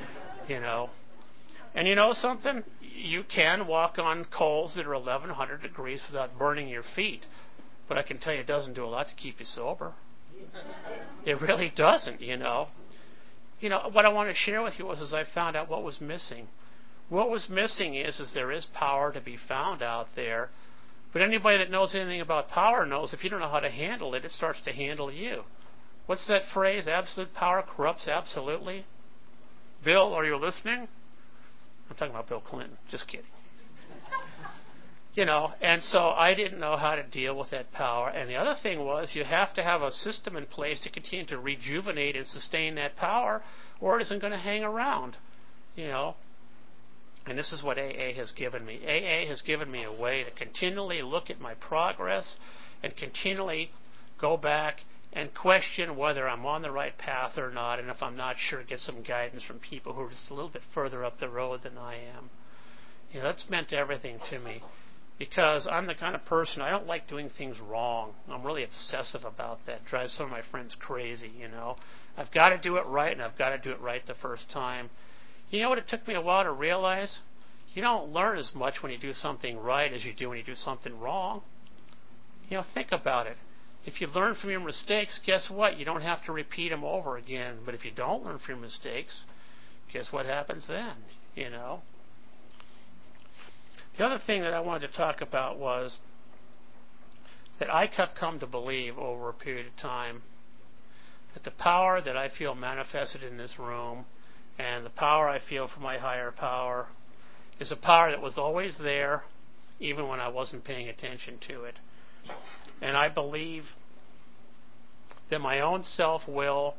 And you know something? You can walk on coals that are 1,100 degrees without burning your feet. But I can tell you it doesn't do a lot to keep you sober. It really doesn't, What I want to share with you is I found out what was missing. What was missing is there is power to be found out there. But anybody that knows anything about power knows if you don't know how to handle it, it starts to handle you. What's that phrase? Absolute power corrupts absolutely. Bill, are you listening? I'm talking about Bill Clinton. Just kidding. And so I didn't know how to deal with that power. And the other thing was you have to have a system in place to continue to rejuvenate and sustain that power, or it isn't going to hang around, And this is what AA has given me. AA has given me a way to continually look at my progress and continually go back and question whether I'm on the right path or not, and if I'm not sure, get some guidance from people who are just a little bit further up the road than I am. That's meant everything to me because I'm the kind of person, I don't like doing things wrong. I'm really obsessive about that. It drives some of my friends crazy, I've got to do it right, and I've got to do it right the first time. You know what it took me a while to realize? You don't learn as much when you do something right as you do when you do something wrong. Think about it. If you learn from your mistakes, guess what? You don't have to repeat them over again. But if you don't learn from your mistakes, guess what happens then? The other thing that I wanted to talk about was that I have come to believe over a period of time that the power that I feel manifested in this room and the power I feel from my higher power is a power that was always there even when I wasn't paying attention to it. And I believe that my own self-will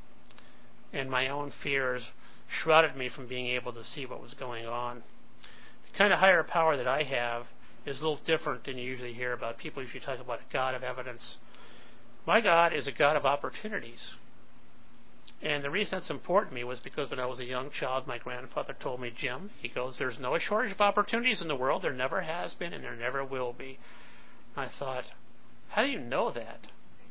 and my own fears shrouded me from being able to see what was going on. The kind of higher power that I have is a little different than you usually hear about. People usually talk about a God of evidence. My God is a God of opportunities. And the reason that's important to me was because when I was a young child, my grandfather told me, Jim, he goes, there's no shortage of opportunities in the world. There never has been and there never will be. And I thought, how do you know that?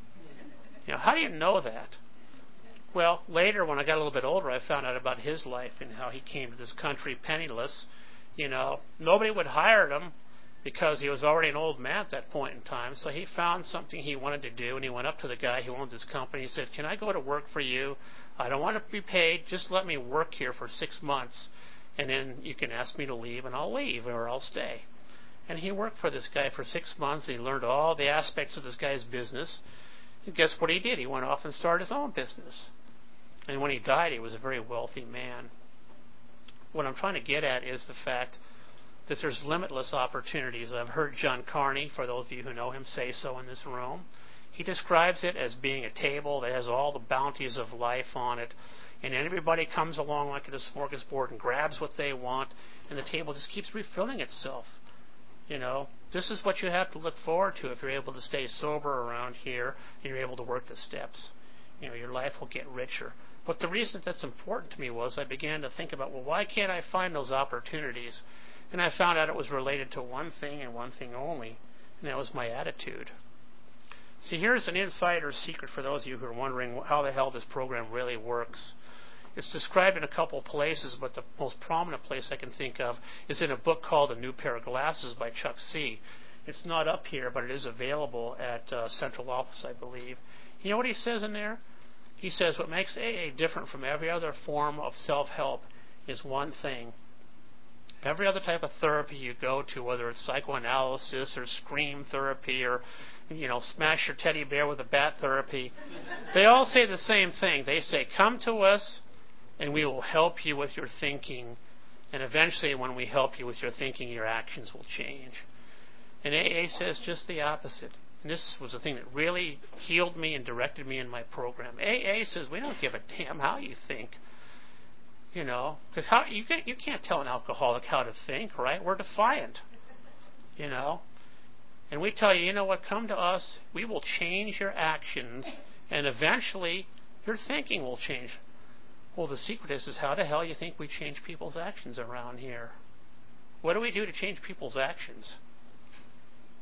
How do you know that? Well, later when I got a little bit older, I found out about his life and how he came to this country penniless. Nobody would hire him because he was already an old man at that point in time. So he found something he wanted to do, and he went up to the guy who owned his company. He said, can I go to work for you? I don't want to be paid. Just let me work here for 6 months, and then you can ask me to leave, and I'll leave, or I'll stay. And he worked for this guy for 6 months, and he learned all the aspects of this guy's business. And guess what he did? He went off and started his own business. And when he died, he was a very wealthy man. What I'm trying to get at is the fact that there's limitless opportunities. I've heard John Carney, for those of you who know him, say so in this room. He describes it as being a table that has all the bounties of life on it, and everybody comes along like at a smorgasbord and grabs what they want, and the table just keeps refilling itself. This is what you have to look forward to if you're able to stay sober around here and you're able to work the steps. Your life will get richer. But the reason that's important to me was I began to think about, well, why can't I find those opportunities? And I found out it was related to one thing and one thing only, and that was my attitude. See, here's an insider's secret for those of you who are wondering how the hell this program really works. It's described in a couple places, but the most prominent place I can think of is in a book called A New Pair of Glasses by Chuck C. It's not up here, but it is available at Central Office, I believe. You know what he says in there? He says what makes AA different from every other form of self-help is one thing. Every other type of therapy you go to, whether it's psychoanalysis or scream therapy or, smash your teddy bear with a bat therapy, they all say the same thing. They say, come to us and we will help you with your thinking. And eventually when we help you with your thinking, your actions will change. And AA says just the opposite. And this was the thing that really healed me and directed me in my program. AA says we don't give a damn how you think. Because you can't tell an alcoholic how to think, right? We're defiant, And we tell you, you know what, come to us, we will change your actions, and eventually your thinking will change. Well, the secret is how the hell you think we change people's actions around here? What do we do to change people's actions? It's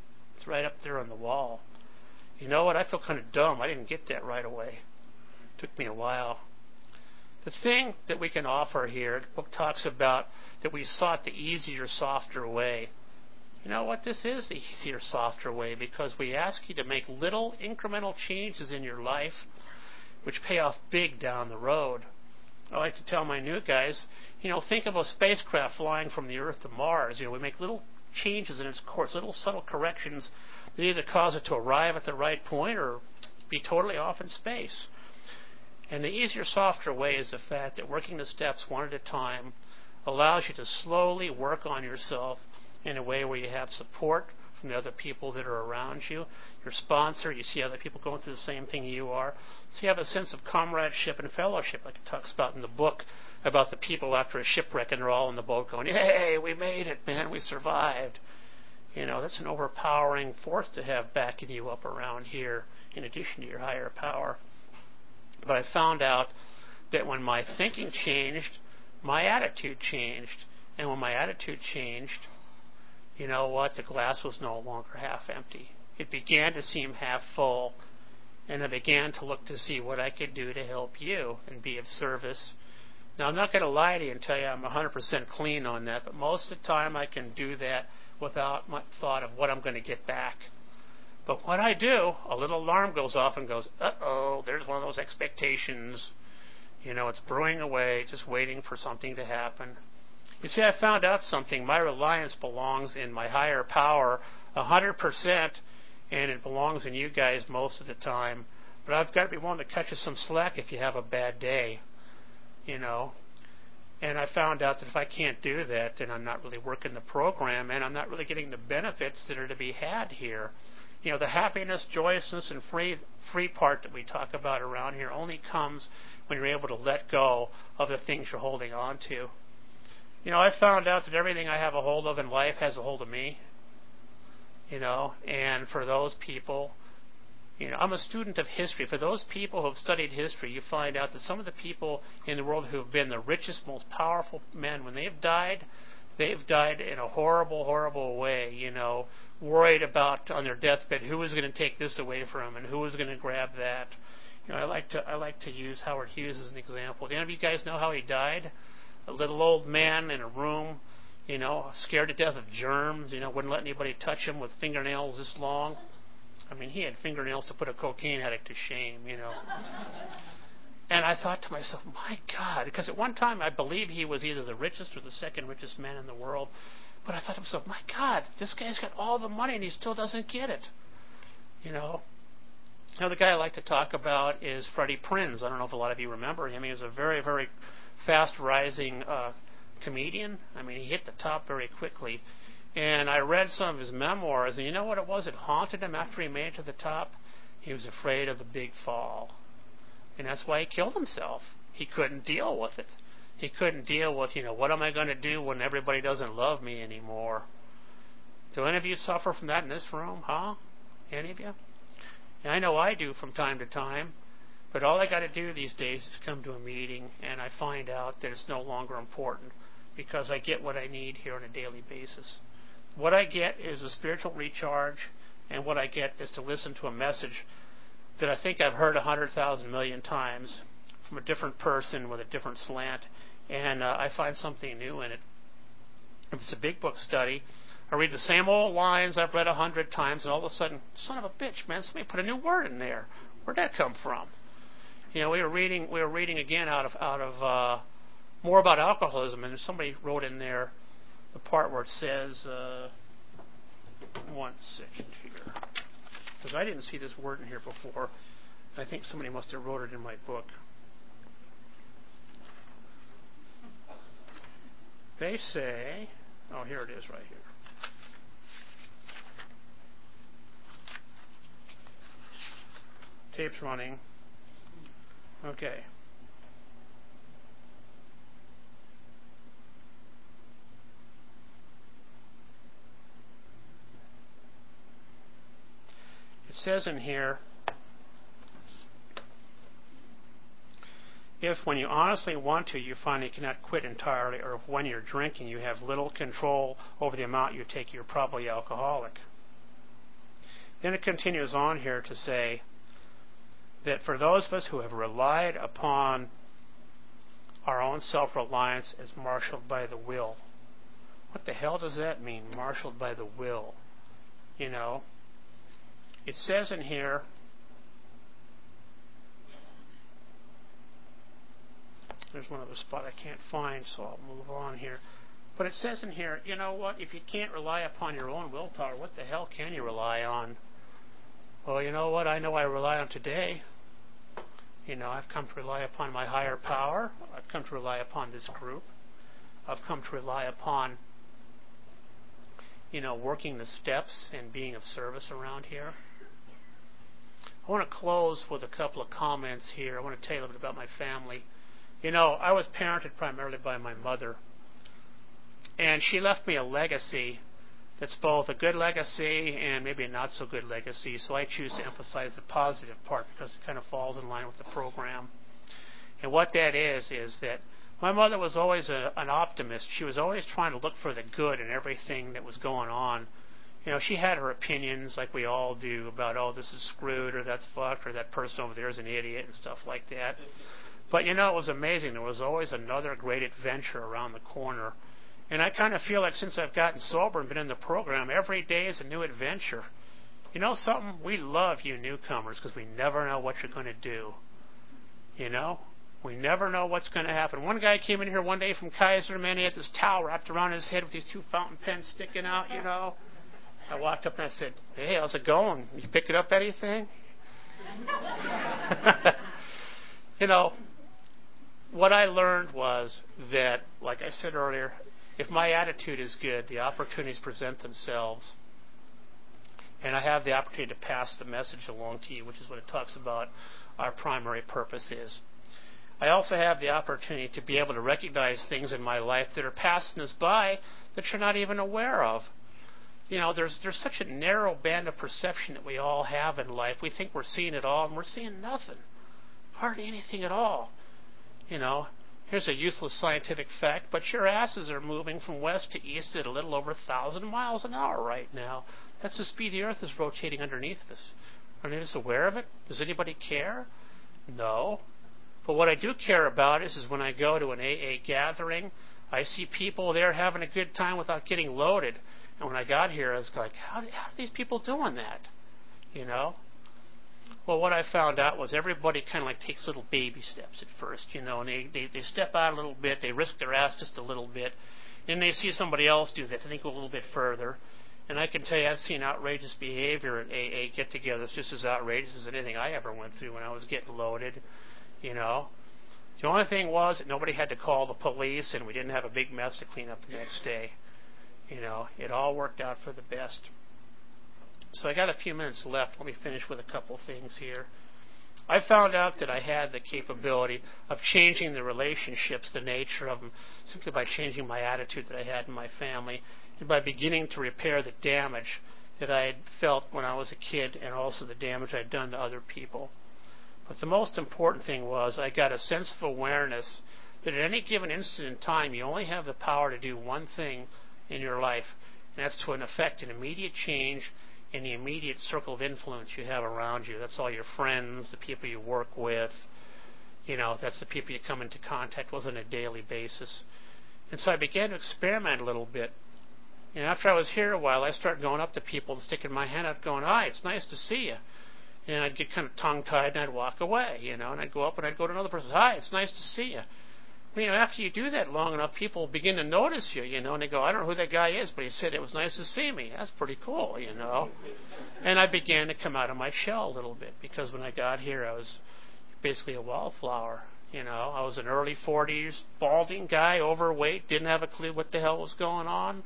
It's right up there on the wall. You know what? I feel kind of dumb. I didn't get that right away. It took me a while. The thing that we can offer here, the book talks about that we sought the easier, softer way. You know what? This is the easier, softer way because we ask you to make little incremental changes in your life which pay off big down the road. I like to tell my new guys, think of a spacecraft flying from the Earth to Mars. We make little changes in its course, little subtle corrections that either cause it to arrive at the right point or be totally off in space. And the easier, softer way is the fact that working the steps one at a time allows you to slowly work on yourself in a way where you have support from the other people that are around you, your sponsor, you see other people going through the same thing you are. So you have a sense of comradeship and fellowship, like it talks about in the book, about the people after a shipwreck and they're all in the boat going, "Hey, we made it, man, we survived." That's an overpowering force to have backing you up around here, in addition to your higher power. But I found out that when my thinking changed, my attitude changed. And when my attitude changed, you know what? The glass was no longer half empty. It began to seem half full. And I began to look to see what I could do to help you and be of service. Now, I'm not going to lie to you and tell you I'm 100% clean on that, but most of the time I can do that without much thought of what I'm going to get back. But when I do, a little alarm goes off and goes, uh-oh, there's one of those expectations. It's brewing away, just waiting for something to happen. You see, I found out something. My reliance belongs in my higher power 100%, and it belongs in you guys most of the time. But I've got to be willing to cut you some slack if you have a bad day, And I found out that if I can't do that, then I'm not really working the program, and I'm not really getting the benefits that are to be had here. The happiness, joyousness, and free part that we talk about around here only comes when you're able to let go of the things you're holding on to. I found out that everything I have a hold of in life has a hold of me. And for those people, I'm a student of history. For those people who have studied history, you find out that some of the people in the world who have been the richest, most powerful men, when they've died in a horrible, horrible way, worried about on their deathbed who was going to take this away from them and who was going to grab that. I like to use Howard Hughes as an example. Do any of you guys know how he died? A little old man in a room, scared to death of germs, wouldn't let anybody touch him with fingernails this long. I mean, he had fingernails to put a cocaine addict to shame, And I thought to myself, my God, because at one time I believe he was either the richest or the second richest man in the world. But I thought to myself, my God, this guy's got all the money and he still doesn't get it. Another guy I like to talk about is Freddie Prinze. I don't know if a lot of you remember him. He was a very, very fast-rising comedian. I mean, he hit the top very quickly. And I read some of his memoirs, and you know what it was? It haunted him after he made it to the top. He was afraid of the big fall. And that's why he killed himself. He couldn't deal with it. He couldn't deal with, what am I going to do when everybody doesn't love me anymore? Do any of you suffer from that in this room, huh? Any of you? And I know I do from time to time. But all I got to do these days is come to a meeting, and I find out that it's no longer important because I get what I need here on a daily basis. What I get is a spiritual recharge, and what I get is to listen to a message that I think I've heard 100,000 million times from a different person with a different slant, and I find something new in it. If it's a big book study, I read the same old lines I've read 100 times, and all of a sudden, son of a bitch, man, somebody put a new word in there. Where'd that come from? We were reading again out of more about alcoholism, and somebody wrote in there the part where it says, one second here, because I didn't see this word in here before. I think somebody must have wrote it in my book. They say, oh, here it is right here. Tape's running. Okay. It says in here, if when you honestly want to, you find you cannot quit entirely, or if when you're drinking you have little control over the amount you take, you're probably alcoholic. Then it continues on here to say that for those of us who have relied upon our own self-reliance as marshaled by the will. What the hell does that mean, marshaled by the will? You know, it says in here, there's one other spot I can't find, so I'll move on here. But it says in here, you know what, if you can't rely upon your own willpower, what the hell can you rely on? Well, you know what I know I rely on today? You know, I've come to rely upon my higher power. I've come to rely upon this group. I've come to rely upon, you know, working the steps and being of service around here. I want to close with a couple of comments here. I want to tell you a little bit about my family. You know, I was parented primarily by my mother. And she left me a legacy that's both a good legacy and maybe a not so good legacy. So I choose to emphasize the positive part because it kind of falls in line with the program. And what that is that my mother was always an optimist. She was always trying to look for the good in everything that was going on. You know, she had her opinions like we all do about, oh, this is screwed or that's fucked or that person over there is an idiot and stuff like that. But, you know, it was amazing. There was always another great adventure around the corner. And I kind of feel like since I've gotten sober and been in the program, every day is a new adventure. You know something? We love you newcomers because we never know what you're going to do. You know? We never know what's going to happen. One guy came in here one day from Kaiser, man, he had this towel wrapped around his head with these 2 fountain pens sticking out, you know. I walked up and I said, hey, how's it going? You pick it up anything? You know, what I learned was that, like I said earlier, if my attitude is good, the opportunities present themselves, and I have the opportunity to pass the message along to you, which is what it talks about our primary purpose is. I also have the opportunity to be able to recognize things in my life that are passing us by that you're not even aware of. You know, there's such a narrow band of perception that we all have in life. We think we're seeing it all, and we're seeing nothing. Hardly anything at all. You know, here's a useless scientific fact, but your asses are moving from west to east at a little over 1,000 miles an hour right now. That's the speed the Earth is rotating underneath us. Are any of us aware of it? Does anybody care? No. But what I do care about is when I go to an AA gathering, I see people there having a good time without getting loaded. And when I got here, I was like, how are these people doing that? You know? Well, what I found out was everybody kind of like takes little baby steps at first, you know, and they step out a little bit, they risk their ass just a little bit, and they see somebody else do that, and they go a little bit further. And I can tell you I've seen outrageous behavior at AA get-togethers just as outrageous as anything I ever went through when I was getting loaded, you know. The only thing was that nobody had to call the police, and we didn't have a big mess to clean up the next day. You know, it all worked out for the best. So I got a few minutes left. Let me finish with a couple things here. I found out that I had the capability of changing the relationships, the nature of them, simply by changing my attitude that I had in my family and by beginning to repair the damage that I had felt when I was a kid and also the damage I'd done to other people. But the most important thing was I got a sense of awareness that at any given instant in time, you only have the power to do one thing in your life, and that's to effect an immediate change in the immediate circle of influence you have around you. That's all your friends, the people you work with. You know, that's the people you come into contact with on a daily basis. And so I began to experiment a little bit. And after I was here a while, I started going up to people and sticking my hand out going, hi, it's nice to see you. And I'd get kind of tongue-tied and I'd walk away, you know, and I'd go up and I'd go to another person, hi, it's nice to see you. You know, after you do that long enough, people begin to notice you, you know, and they go, I don't know who that guy is, but he said it was nice to see me. That's pretty cool, you know. And I began to come out of my shell a little bit because when I got here, I was basically a wallflower, you know. I was an early 40s, balding guy, overweight, didn't have a clue what the hell was going on.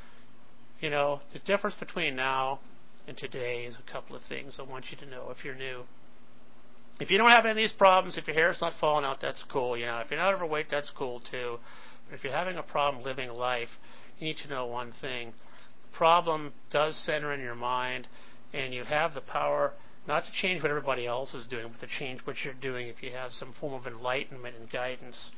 You know, the difference between now and today is a couple of things I want you to know if you're new. If you don't have any of these problems, if your hair's not falling out, that's cool. You know, if you're not overweight, that's cool too. But if you're having a problem living life, you need to know one thing. The problem does center in your mind, and you have the power not to change what everybody else is doing, but to change what you're doing if you have some form of enlightenment and guidance.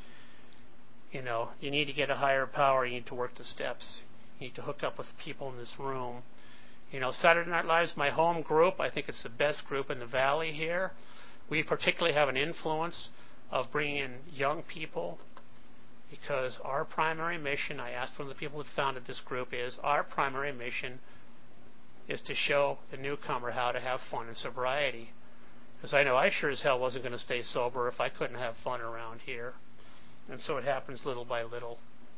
You know, you need to get a higher power. You need to work the steps. You need to hook up with people in this room. Saturday Night Live is my home group. I think it's the best group in the valley here. We particularly have an influence of bringing in young people because our primary mission, I asked one of the people who founded this group, is our primary mission is to show the newcomer how to have fun in sobriety. Because I know I sure as hell wasn't going to stay sober if I couldn't have fun around here. And so it happens little by little.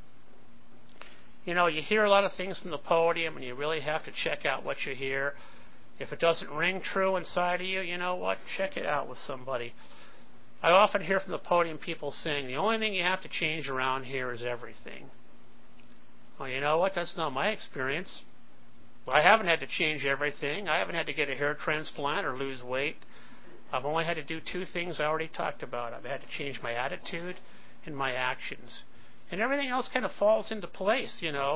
You hear a lot of things from the podium, and you really have to check out what you hear. If it doesn't ring true inside of you, you know what? Check it out with somebody. I often hear from the podium people saying, the only thing you have to change around here is everything. Well, you know what? That's not my experience. I haven't had to change everything. I haven't had to get a hair transplant or lose weight. I've only had to do two things I already talked about. I've had to change my attitude and my actions. And everything else kind of falls into place,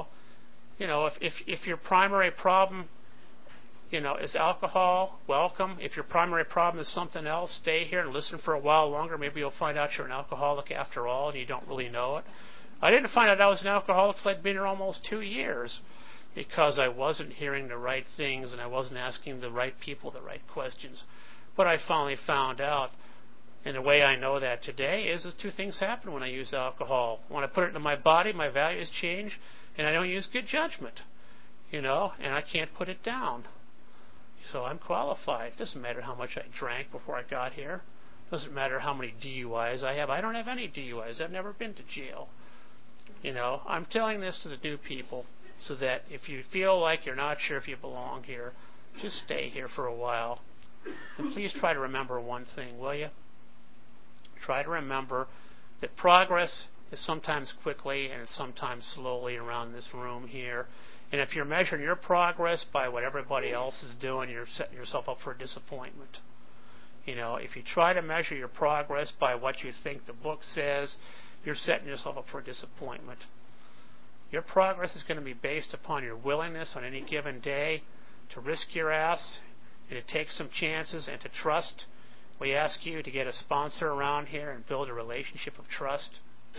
If your primary problem, is alcohol, welcome. If your primary problem is something else, stay here and listen for a while longer. Maybe you'll find out you're an alcoholic after all and you don't really know it. I didn't find out I was an alcoholic until I'd been here almost 2 years because I wasn't hearing the right things and I wasn't asking the right people the right questions. But I finally found out. And the way I know that today is two things happen when I use alcohol. When I put it into my body, my values change, and I don't use good judgment, and I can't put it down. So I'm qualified. It doesn't matter how much I drank before I got here. It doesn't matter how many DUIs I have. I don't have any DUIs. I've never been to jail. I'm telling this to the new people so that if you feel like you're not sure if you belong here, just stay here for a while. And please try to remember one thing, will you? Try to remember that progress is sometimes quickly and it's sometimes slowly around this room here. And if you're measuring your progress by what everybody else is doing, you're setting yourself up for a disappointment. If you try to measure your progress by what you think the book says, you're setting yourself up for a disappointment. Your progress is going to be based upon your willingness on any given day to risk your ass and to take some chances and to trust. We ask you to get a sponsor around here and build a relationship of trust.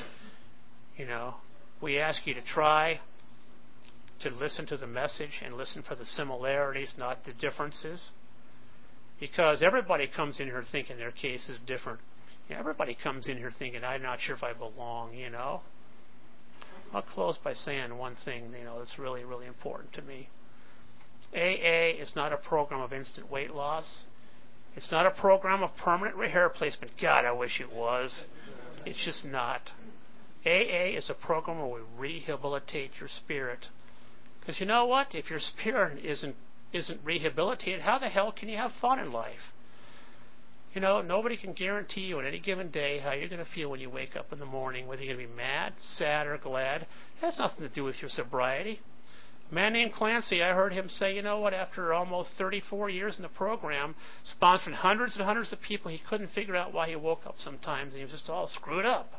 We ask you to try to listen to the message and listen for the similarities, not the differences. Because everybody comes in here thinking their case is different. Everybody comes in here thinking, I'm not sure if I belong, I'll close by saying one thing, that's really, really important to me. AA is not a program of instant weight loss. It's not a program of permanent hair replacement. God, I wish it was. It's just not. AA is a program where we rehabilitate your spirit. Because you know what? If your spirit isn't rehabilitated, how the hell can you have fun in life? Nobody can guarantee you on any given day how you're going to feel when you wake up in the morning, whether you're going to be mad, sad, or glad. It has nothing to do with your sobriety. A man named Clancy, I heard him say, after almost 34 years in the program, sponsoring hundreds and hundreds of people, he couldn't figure out why he woke up sometimes, and he was just all screwed up.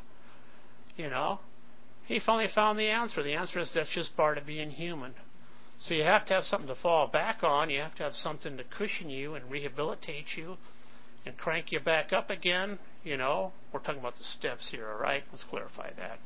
He finally found the answer. The answer is that's just part of being human. So you have to have something to fall back on. You have to have something to cushion you and rehabilitate you and crank you back up again. We're talking about the steps here, all right? Let's clarify that.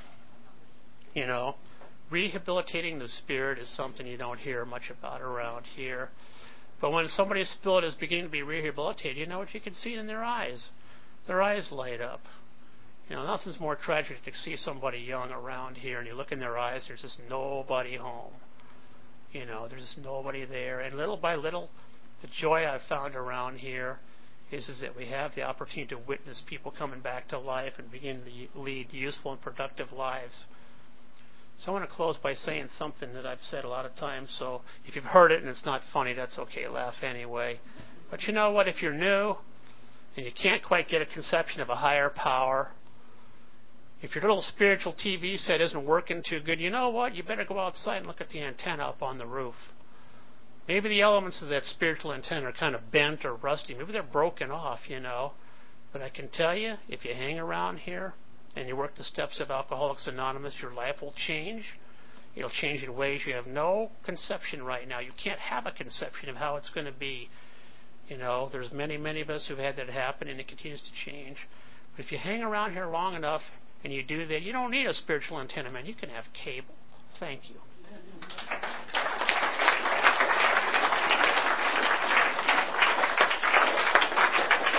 Rehabilitating the spirit is something you don't hear much about around here. But when somebody's spirit is beginning to be rehabilitated, you know what? You can see it in their eyes. Their eyes light up. Nothing's more tragic to see somebody young around here and you look in their eyes, there's just nobody home. There's just nobody there. And little by little, the joy I've found around here is that we have the opportunity to witness people coming back to life and begin to lead useful and productive lives. So I want to close by saying something that I've said a lot of times. So if you've heard it and it's not funny, that's okay. Laugh anyway. But you know what? If you're new and you can't quite get a conception of a higher power, if your little spiritual TV set isn't working too good, you know what? You better go outside and look at the antenna up on the roof. Maybe the elements of that spiritual antenna are kind of bent or rusty. Maybe they're broken off, But I can tell you, if you hang around here and you work the steps of Alcoholics Anonymous, your life will change. It'll change in ways you have no conception right now. You can't have a conception of how it's going to be. There's many, many of us who've had that happen, and it continues to change. But if you hang around here long enough and you do that, you don't need a spiritual antenna, man. You can have cable. Thank you.